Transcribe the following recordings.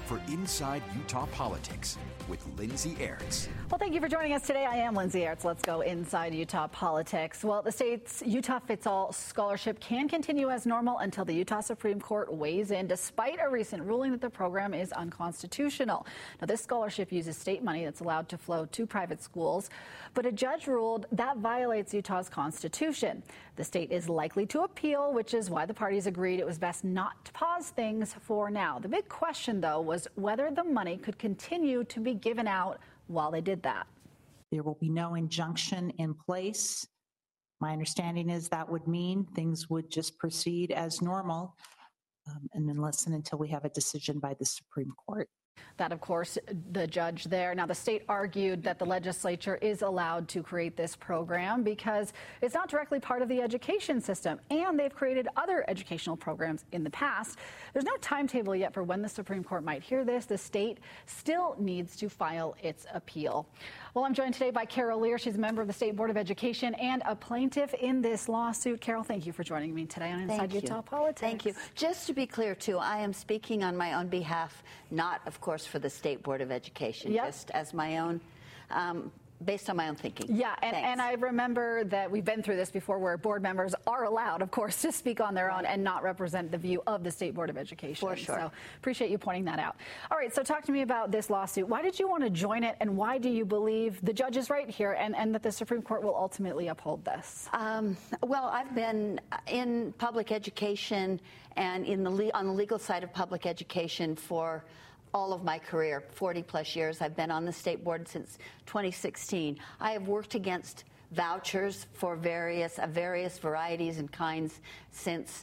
for Inside Utah Politics with Lindsay Aerts. Well, thank you for joining us today. I am Lindsay Aerts. Let's go inside Utah politics. Well, the state's Utah Fits All scholarship can continue as normal until the Utah Supreme Court weighs in, despite a recent ruling that the program is unconstitutional. Now, this scholarship uses state money that's allowed to flow to private schools, but a judge ruled that violates Utah's constitution. The state is likely to appeal, which is why the parties agreed it was best not to pause things for now. The big question, though, was whether the money could continue to be given out while they did that. There will be no injunction in place. My understanding is that would mean things would just proceed as normal and then listen until we have a decision by the Supreme Court. That, of course, the judge there. Now, the state argued that the legislature is allowed to create this program because it's not directly part of the education system, and they've created other educational programs in the past. There's no timetable yet for when the Supreme Court might hear this. The state still needs to file its appeal. Well, I'm joined today by Carol Lear. She's a member of the State Board of Education and a plaintiff in this lawsuit. Carol, thank you for joining me today on Inside Utah Politics. Thank you. Just to be clear, too, I am speaking on my own behalf, not, of course, for the State Board of Education, just as my own, based on my own thinking. Yeah, and I remember that we've been through this before where board members are allowed, of course, to speak on their own and not represent the view of the State Board of Education. For sure. So appreciate you pointing that out. All right, so talk to me about this lawsuit. Why did you want to join it, and why do you believe the judge is right here and that the Supreme Court will ultimately uphold this? Well, I've been in public education and on the legal side of public education for all of my career, 40 plus years. I've been on the state board since 2016. I have worked against vouchers for various varieties and kinds since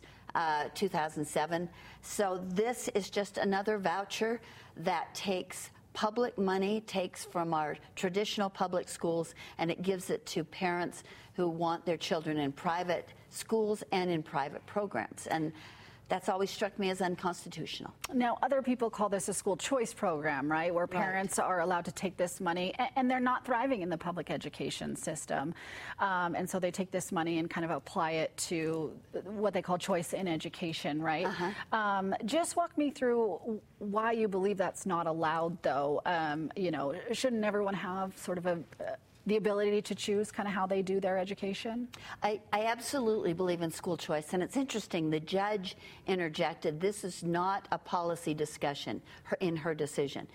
2007. So this is just another voucher that takes public money, takes from our traditional public schools, and it gives it to parents who want their children in private schools and in private programs. And that's always struck me as unconstitutional. Now, other people call this a school choice program, right, where parents are allowed to take this money, and they're not thriving in the public education system. And so they take this money and kind of apply it to what they call choice in education, right? Just walk me through why you believe that's not allowed, though. You know, shouldn't everyone have sort of the ability to choose kind of how they do their education? I absolutely believe in school choice. And it's interesting, the judge interjected, this is not a policy discussion in her decision.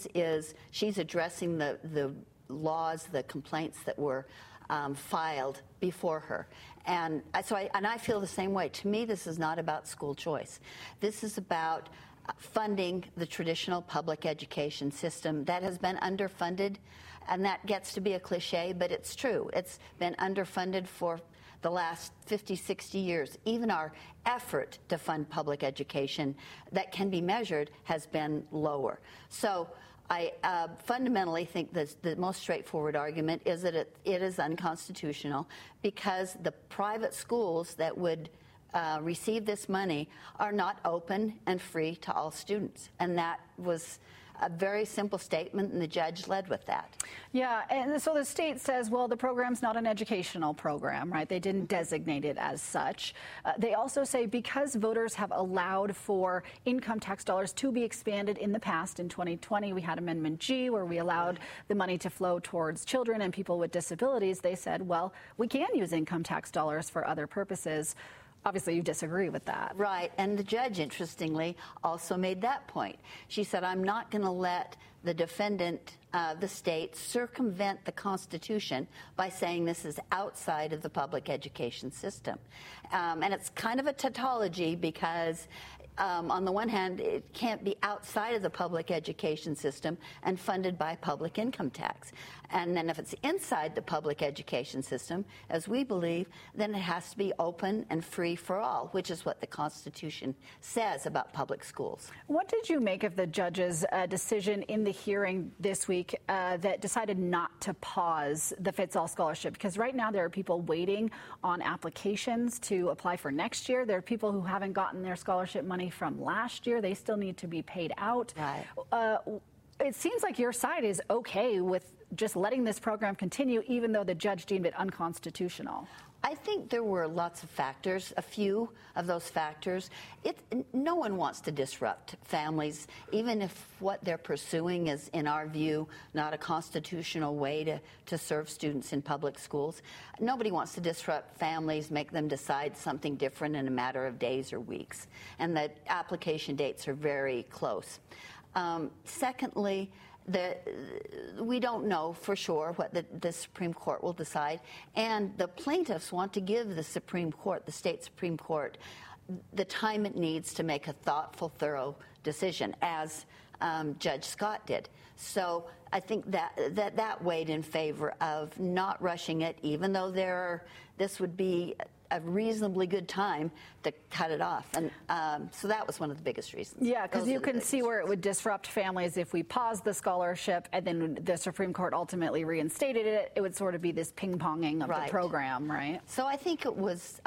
She's addressing the laws, the complaints that were filed before her. And I feel the same way. To me, this is not about school choice. This is about funding the traditional public education system that has been underfunded. And that gets to be a cliche, but it's true. It's been underfunded for the last 50, 60 years. Even our effort to fund public education that can be measured has been lower. So I fundamentally think the most straightforward argument is that it is unconstitutional because the private schools that would receive this money are not open and free to all students. And that was a very simple statement, and the judge led with that. Yeah, and so the state says, well, the program's not an educational program, right? They didn't designate it as such. They also say because voters have allowed for income tax dollars to be expanded in the past, in 2020, we had Amendment G where we allowed the money to flow towards children and people with disabilities. They said, well, we can use income tax dollars for other purposes. Obviously, you disagree with that. Right. And the judge, interestingly, also made that point. She said, I'm not going to let the defendant, the state, circumvent the Constitution by saying this is outside of the public education system. And it's kind of a tautology because on the one hand, it can't be outside of the public education system and funded by public income tax. And then if it's inside the public education system, as we believe, then it has to be open and free for all, which is what the Constitution says about public schools. What did you make of the judge's decision in the hearing this week that decided not to pause the Fits All scholarship? Because right now there are people waiting on applications to apply for next year. There are people who haven't gotten their scholarship money from last year. They still need to be paid out. Right. It seems like your side is okay with just letting this program continue, even though the judge deemed it unconstitutional. I think there were lots of factors, a few of those factors. No one wants to disrupt families, even if what they're pursuing is, in our view, not a constitutional way to serve students in public schools. Nobody wants to disrupt families, make them decide something different in a matter of days or weeks. And the application dates are very close. Secondly, we don't know for sure what the Supreme Court will decide, and the plaintiffs want to give the Supreme Court, the state Supreme Court, the time it needs to make a thoughtful, thorough decision, as Judge Scott did. So I think that weighed in favor of not rushing it, even though this would be a reasonably good time to cut it off. And so that was one of the biggest reasons. Yeah, because you can see where it would disrupt families if we paused the scholarship and then the Supreme Court ultimately reinstated it. It would sort of be this ping-ponging of the program, right? So I was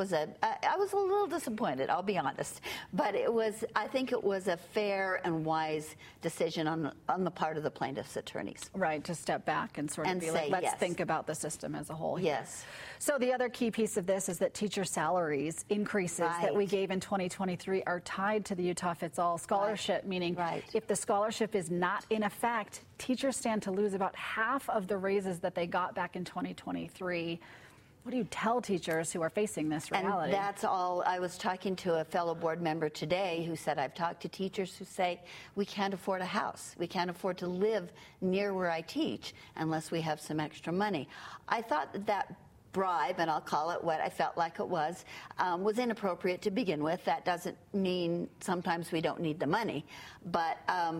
a little disappointed, I'll be honest. But I think it was a fair and wise decision on the part of the plaintiffs' attorneys. Right, to step back and sort of be like, let's think about the system as a whole here. Yes. So the other key piece of this is that teacher salaries increases that we gave in 2023 are tied to the Utah Fits All scholarship, meaning if the scholarship is not in effect, teachers stand to lose about half of the raises that they got back in 2023. What do you tell teachers who are facing this reality? And that's all. I was talking to a fellow board member today who said, I've talked to teachers who say, we can't afford a house. We can't afford to live near where I teach unless we have some extra money. I thought that bribe, and I'll call it what I felt like it was inappropriate to begin with. That doesn't mean sometimes we don't need the money, but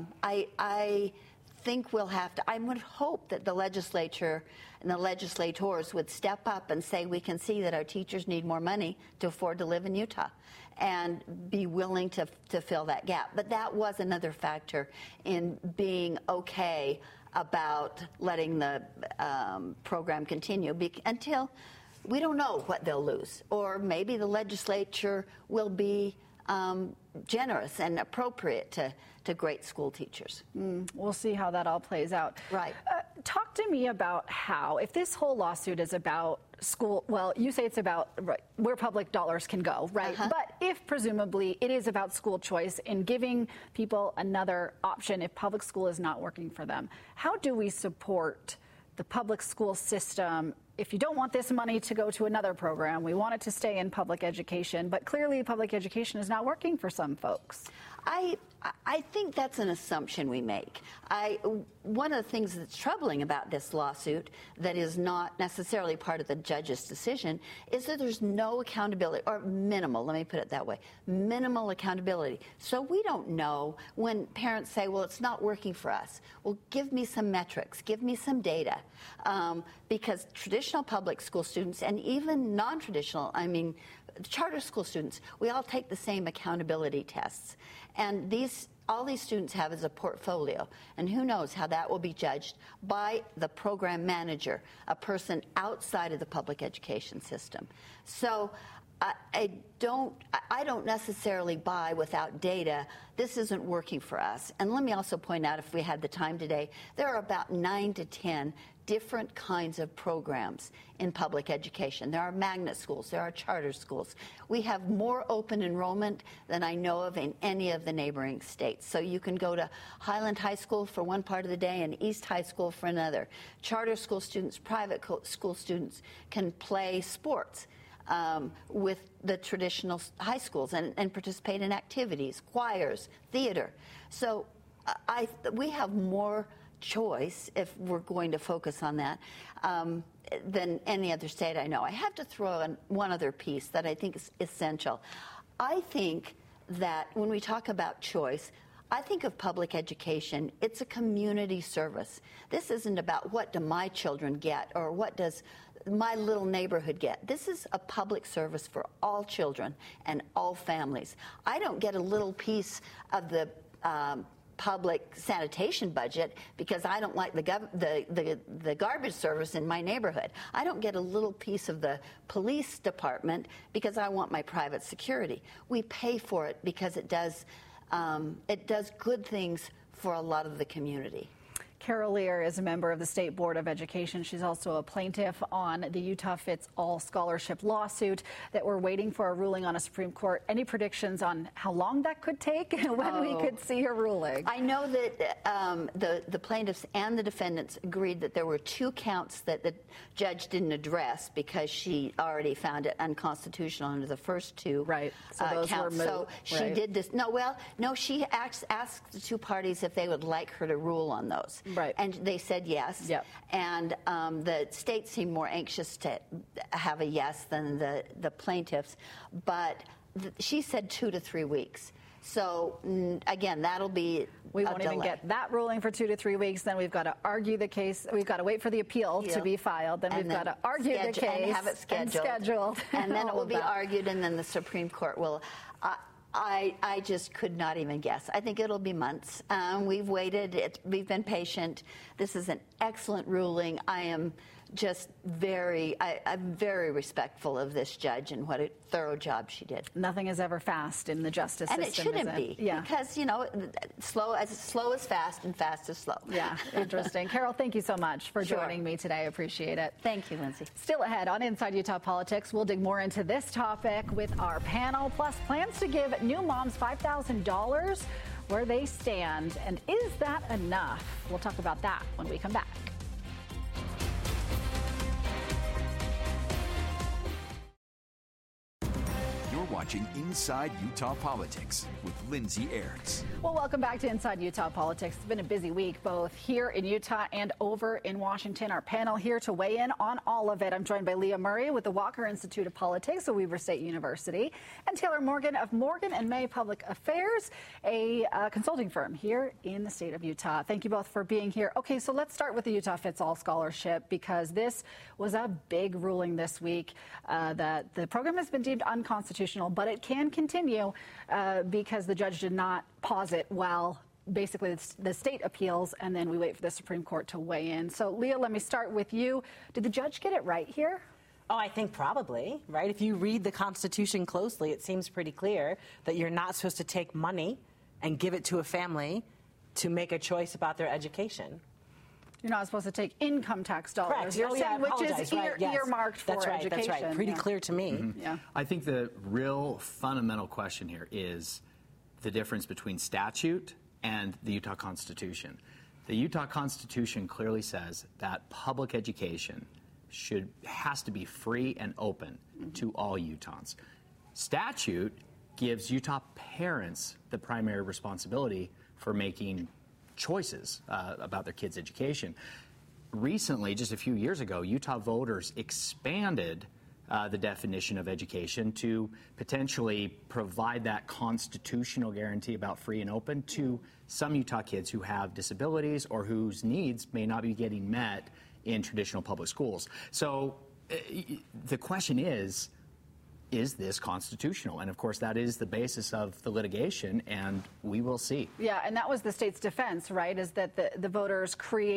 I think we'll have to, I would hope that the legislature and the legislators would step up and say, we can see that our teachers need more money to afford to live in Utah, and be willing to fill that gap. But that was another factor in being okay about letting the program continue until we don't know what they'll lose. Or maybe the legislature will be generous and appropriate to great school teachers. We'll see how that all plays out. Right. Talk to me about how, if this whole lawsuit is about school, well, you say it's about where public dollars can go, right? But if presumably it is about school choice and giving people another option if public school is not working for them, how do we support the public school system? If you don't want this money to go to another program, we want it to stay in public education, but clearly public education is not working for some folks. I think that's an assumption we make. One of the things that's troubling about this lawsuit that is not necessarily part of the judge's decision is that there's no accountability, or minimal, let me put it that way, minimal accountability. So we don't know when parents say, well, it's not working for us. Well, give me some metrics, give me some data. Because traditional public school students and even non-traditional, charter school students, we all take the same accountability tests. And all these students have is a portfolio. And who knows how that will be judged by the program manager, a person outside of the public education system. So I don't necessarily buy without data, this isn't working for us. And let me also point out, if we had the time today, there are about 9 to 10 different kinds of programs in public education. There are magnet schools, there are charter schools. We have more open enrollment than I know of in any of the neighboring states. So you can go to Highland High School for one part of the day and East High School for another. Charter school students, private school students can play sports with the traditional high schools and participate in activities, choirs, theater. So we have more choice, if we're going to focus on that, than any other state I know. I have to throw in one other piece that I think is essential. I think that when we talk about choice, I think of public education, it's a community service. This isn't about what do my children get or what does my little neighborhood get. This is a public service for all children and all families. I don't get a little piece of the public sanitation budget because I don't like the garbage service in my neighborhood. I don't get a little piece of the police department because I want my private security. We pay for it because it does good things for a lot of the community. Carol Lear is a member of the State Board of Education. She's also a plaintiff on the Utah Fits All scholarship lawsuit that we're waiting for a ruling on a Supreme Court. Any predictions on how long that could take and when we could see a ruling? I know that the plaintiffs and the defendants agreed that there were 2 counts that the judge didn't address because she already found it unconstitutional under the first 2 right. So those counts. Were so she did this. No, she asked the 2 parties if they would like her to rule on those. Right. And they said yes. Yep. And the state seemed more anxious to have a yes than the plaintiffs. But she said 2 to 3 weeks. So, again, that'll be We won't even get that ruling for 2 to 3 weeks. Then we've got to argue the case. We've got to wait for the appeal to be filed. Then we've got to argue the case and have it scheduled. And then it will be argued, and then the Supreme Court will. I just could not even guess. I think it'll be months. We've waited. We've been patient. This is an excellent ruling. I am just I'm very respectful of this judge and what a thorough job she did. Nothing is ever fast in the justice system. And it shouldn't be, because, slow is fast and fast is slow. Yeah, interesting. Carol, thank you so much for joining me today. I appreciate it. Thank you, Lindsay. Still ahead on Inside Utah Politics, we'll dig more into this topic with our panel, plus plans to give new moms $5,000, where they stand, and is that enough? We'll talk about that when we come back. Watching Inside Utah Politics with Lindsay Aerts. Well, welcome back to Inside Utah Politics. It's been a busy week, both here in Utah and over in Washington. Our panel here to weigh in on all of it. I'm joined by Leah Murray with the Walker Institute of Politics at Weber State University, and Taylor Morgan of Morgan and May Public Affairs, a consulting firm here in the state of Utah. Thank you both for being here. Okay, so let's start with the Utah Fits All Scholarship, because this was a big ruling this week that the program has been deemed unconstitutional, but it can continue because the judge did not pause it while basically the state appeals, and then we wait for the Supreme Court to weigh in. So, Leah, let me start with you. Did the judge get it right here? Oh, I think probably, right? If you read the Constitution closely, it seems pretty clear that you're not supposed to take money and give it to a family to make a choice about their education. You're not supposed to take income tax dollars. Correct. You're saying, which is earmarked for education. That's right. Pretty clear to me. Mm-hmm. Yeah. I think the real fundamental question here is the difference between statute and the Utah Constitution. The Utah Constitution clearly says that public education has to be free and open to all Utahns. Statute gives Utah parents the primary responsibility for making choices about their kids' education. Recently, just a few years ago, Utah voters expanded the definition of education to potentially provide that constitutional guarantee about free and open to some Utah kids who have disabilities or whose needs may not be getting met in traditional public schools. So the question is this constitutional? And of course, that is the basis of the litigation, and we will see. Yeah, and that was the state's defense, right? Is that the voters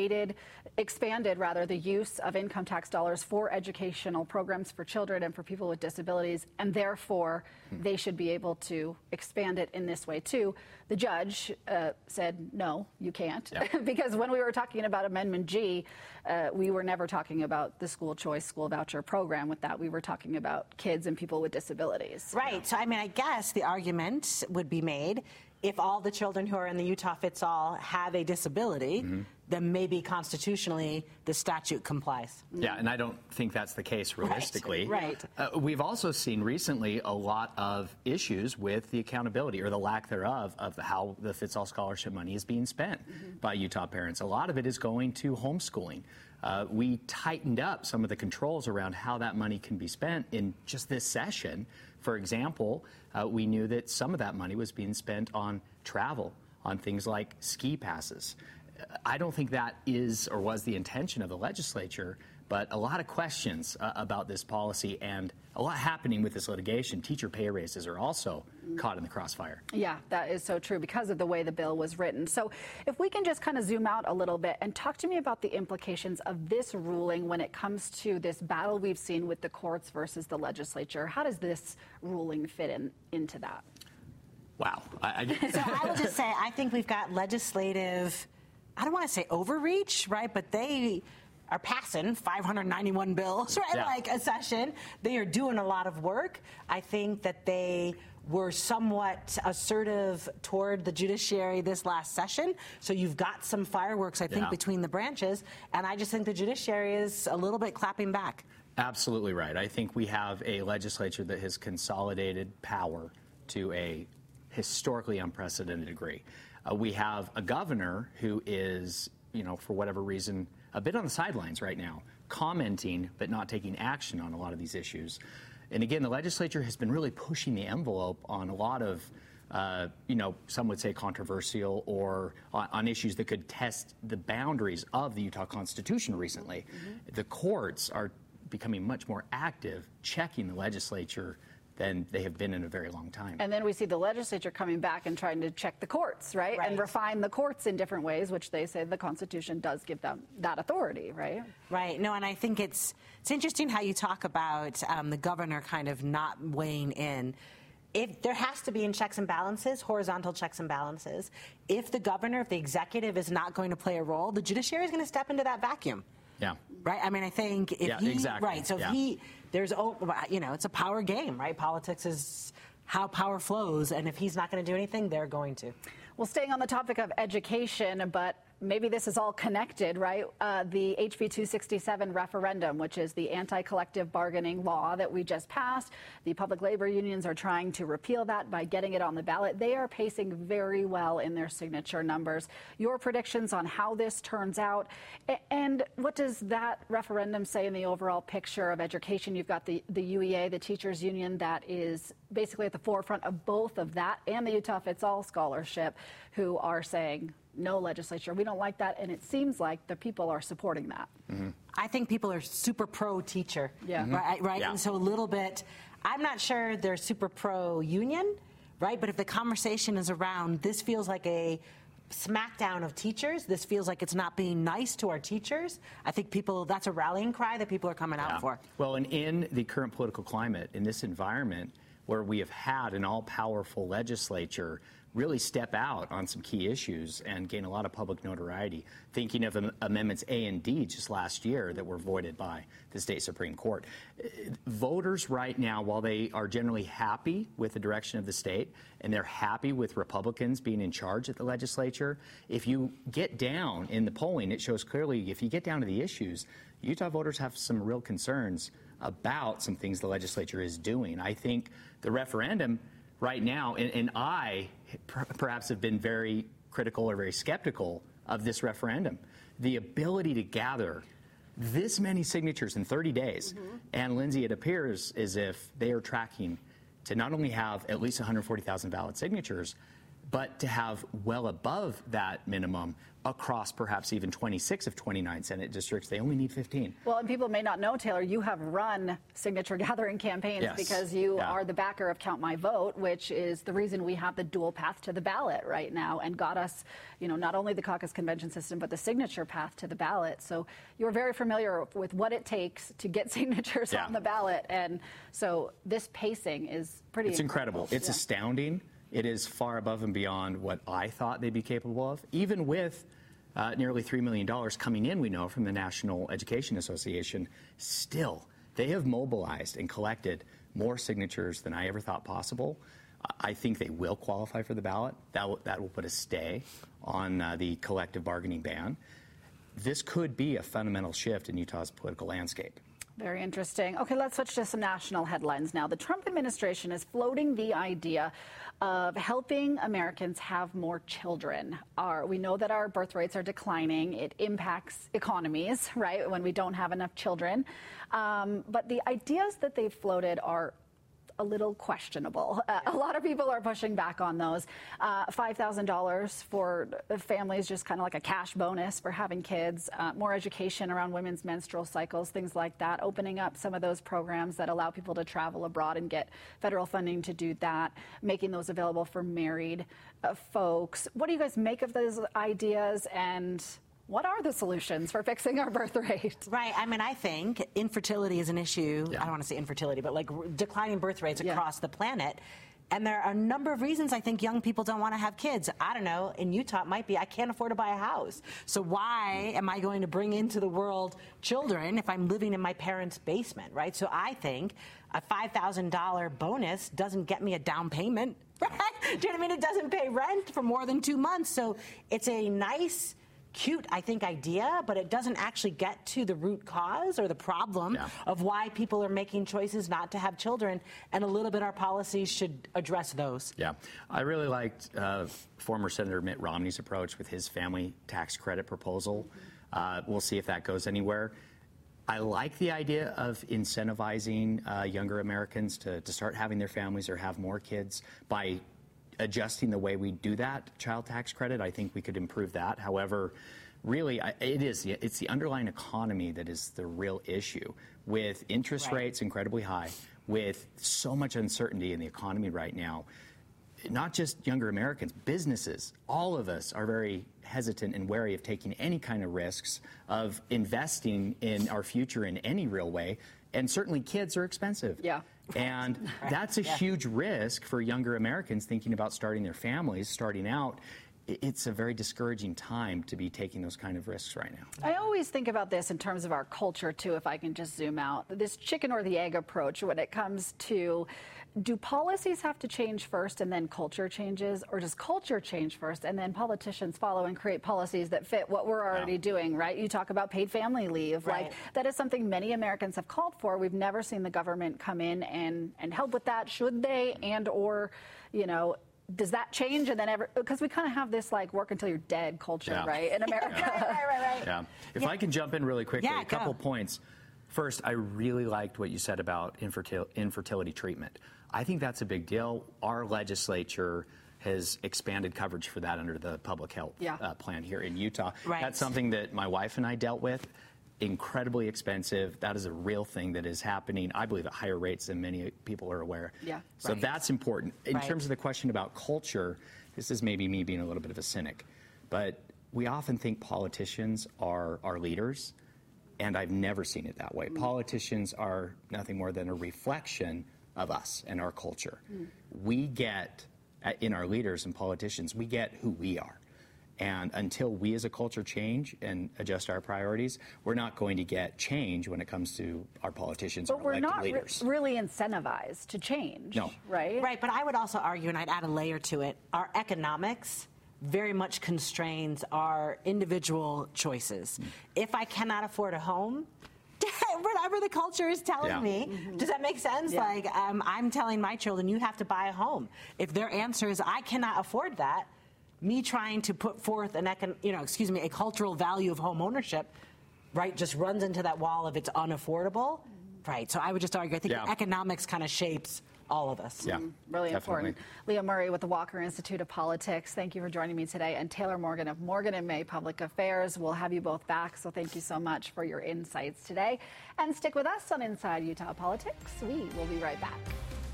expanded the use of income tax dollars for educational programs for children and for people with disabilities, and therefore they should be able to expand it in this way too. The judge said, no, you can't, because when we were talking about Amendment G, we were never talking about the school choice, school voucher program. With that, we were talking about kids and people with disabilities. Right. So, I mean, I guess the argument would be made, if all the children who are in the Utah Fits All have a disability, then maybe constitutionally the statute complies. Yeah, and I don't think that's the case realistically. Right. We've also seen recently a lot of issues with the accountability or the lack thereof of how the Fits All scholarship money is being spent by Utah parents. A lot of it is going to homeschooling. We tightened up some of the controls around how that money can be spent in just this session. For example, we knew that some of that money was being spent on travel, on things like ski passes. I don't think that is or was the intention of the legislature, but a lot of questions about this policy and a lot happening with this litigation. Teacher pay raises are also caught in the crossfire. Yeah, that is so true because of the way the bill was written. So if we can just kind of zoom out a little bit and talk to me about the implications of this ruling when it comes to this battle we've seen with the courts versus the legislature. How does this ruling fit into that? Wow. So I will just say, I think we've got legislative I don't want to say overreach, right? But they are passing 591 bills, right? Yeah. Like a session. They are doing a lot of work. I think that they were somewhat assertive toward the judiciary this last session. So you've got some fireworks, I think, between the branches. And I just think the judiciary is a little bit clapping back. Absolutely right. I think we have a legislature that has consolidated power to a historically unprecedented degree. We have a governor who is, for whatever reason, a bit on the sidelines right now, commenting but not taking action on a lot of these issues. And again, the legislature has been really pushing the envelope on a lot of, some would say controversial or on issues that could test the boundaries of the Utah Constitution recently. Mm-hmm. The courts are becoming much more active, checking the legislature than they have been in a very long time. And then we see the legislature coming back and trying to check the courts, right? And refine the courts in different ways, which they say the Constitution does give them that authority, right? Right. No, and I think it's interesting how you talk about the governor kind of not weighing in. If there has to be in checks and balances, horizontal checks and balances, if the governor, if the executive is not going to play a role, the judiciary is going to step into that vacuum. Yeah. Right. I mean, I think if he, exactly. Right. So if it's a power game, right? Politics is how power flows. And if he's not going to do anything, they're going to. Well, staying on the topic of education, but maybe this is all connected, right? The HB 267 referendum, which is the anti-collective bargaining law that we just passed. The public labor unions are trying to repeal that by getting it on the ballot. They are pacing very well in their signature numbers. Your predictions on how this turns out, and what does that referendum say in the overall picture of education? You've got the UEA, the teachers union, that is basically at the forefront of both of that, and the Utah Fits All scholarship, who are saying, no, legislature, we don't like that, and it seems like the people are supporting that. Mm-hmm. I think people are super pro-teacher, right? Yeah. And so a little bit, I'm not sure they're super pro-union, right? But if the conversation is around, this feels like a smackdown of teachers, this feels like it's not being nice to our teachers, I think that's a rallying cry that people are coming out for. Well, and in the current political climate, in this environment where we have had an all-powerful legislature really step out on some key issues and gain a lot of public notoriety. Thinking of Amendments A and D just last year that were voided by the state Supreme Court. Voters right now, while they are generally happy with the direction of the state and they're happy with Republicans being in charge at the legislature, if you get down in the polling, it shows clearly if you get down to the issues, Utah voters have some real concerns about some things the legislature is doing. I think the referendum right now, and I perhaps have been very critical or very skeptical of this referendum. The ability to gather this many signatures in 30 days, and Lindsay, it appears as if they are tracking to not only have at least 140,000 valid signatures, but to have well above that minimum across perhaps even 26 of 29 Senate districts. They only need 15. Well, and people may not know, Taylor, you have run signature gathering campaigns because you are the backer of Count My Vote, which is the reason we have the dual path to the ballot right now and got us, not only the caucus convention system, but the signature path to the ballot. So you're very familiar with what it takes to get signatures on the ballot. And so this pacing is pretty incredible. It's astounding. It is far above and beyond what I thought they'd be capable of, even with nearly $3 million coming in, we know, from the National Education Association. Still, they have mobilized and collected more signatures than I ever thought possible. I think they will qualify for the ballot. That will put a stay on the collective bargaining ban. This could be a fundamental shift in Utah's political landscape. Very interesting. Okay, let's switch to some national headlines now. The Trump administration is floating the idea of helping Americans have more children. We know that our birth rates are declining. It impacts economies, right, when we don't have enough children. But the ideas that they've floated are a little questionable. A lot of people are pushing back on those. $5,000 for families, just kind of like a cash bonus for having kids, more education around women's menstrual cycles, things like that, opening up some of those programs that allow people to travel abroad and get federal funding to do that, making those available for married folks. What do you guys make of those ideas, and what are the solutions for fixing our birth rate? Right. I mean, I think infertility is an issue. I don't want to say infertility, but like declining birth rates across the planet. And there are a number of reasons I think young people don't want to have kids. I don't know. In Utah, it might be I can't afford to buy a house. So why am I going to bring into the world children if I'm living in my parents' basement, right? So I think a $5,000 bonus doesn't get me a down payment, right? Do you know what I mean? It doesn't pay rent for more than 2 months. So it's a nice, cute, I think, idea, but it doesn't actually get to the root cause or the problem of why people are making choices not to have children, and a little bit our policies should address those. Yeah. I really liked former Senator Mitt Romney's approach with his family tax credit proposal. We'll see if that goes anywhere. I like the idea of incentivizing younger Americans to start having their families or have more kids by adjusting the way we do that child tax credit. I think we could improve that. However, really, it's the underlying economy that is the real issue. With interest rates incredibly high, with so much uncertainty in the economy right now, not just younger Americans, businesses, all of us are very hesitant and wary of taking any kind of risks, of investing in our future in any real way. And certainly kids are expensive. Yeah. And that's a huge risk for younger Americans thinking about starting their families, starting out. It's a very discouraging time to be taking those kind of risks right now. I always think about this in terms of our culture, too, if I can just zoom out. This chicken or the egg approach when it comes to, do policies have to change first and then culture changes? Or does culture change first and then politicians follow and create policies that fit what we're already doing, right? You talk about paid family leave. Like, that is something many Americans have called for. We've never seen the government come in and help with that. Should they? And or, you know, does that change? And then because we kind of have this like work until you're dead culture, right, in America. Right. Yeah. If I can jump in really quickly, a couple points. First, I really liked what you said about infertility treatment. I think that's a big deal. Our legislature has expanded coverage for that under the public health plan here in Utah. That's something that my wife and I dealt with. Incredibly expensive. That is a real thing that is happening, I believe, at higher rates than many people are aware. So that's important. In terms of the question about culture, this is maybe me being a little bit of a cynic, but we often think politicians are our leaders, and I've never seen it that way. Politicians are nothing more than a reflection of us and our culture. We get, in our leaders and politicians, we get who we are. And until we as a culture change and adjust our priorities, we're not going to get change when it comes to our politicians or elected leaders. But we're not really incentivized to change, right? Right, but I would also argue, and I'd add a layer to it, our economics very much constrains our individual choices. If I cannot afford a home, whatever the culture is telling me. Does that make sense? Like, I'm telling my children, you have to buy a home. If their answer is, I cannot afford that, me trying to put forth a cultural value of home ownership, right, just runs into that wall of it's unaffordable, right? So I would just argue, I think the economics kind of shapes all of us. Really important. Leah Murray with the Walker Institute of Politics, thank you for joining me today. And Taylor Morgan of Morgan & May Public Affairs. We'll have you both back, so thank you so much for your insights today. And stick with us on Inside Utah Politics. We will be right back.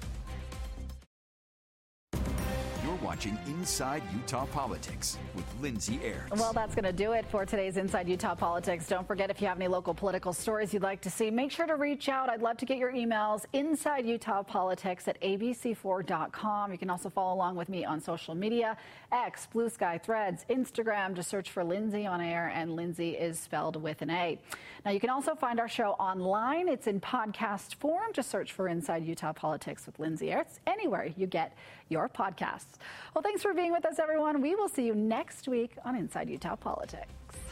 You're watching Inside Utah Politics with Lindsay Aerts. Well, that's going to do it for today's Inside Utah Politics. Don't forget, if you have any local political stories you'd like to see, make sure to reach out. I'd love to get your emails, InsideUtahPolitics@abc4.com. You can also follow along with me on social media, X, Blue Sky, Threads, Instagram. Just search for Lindsay on Air, and Lindsay is spelled with an A. Now, you can also find our show online. It's in podcast form. Just search for Inside Utah Politics with Lindsay Aerts anywhere you get your podcasts. Well, thanks for being with us, everyone. We will see you next week on Inside Utah Politics.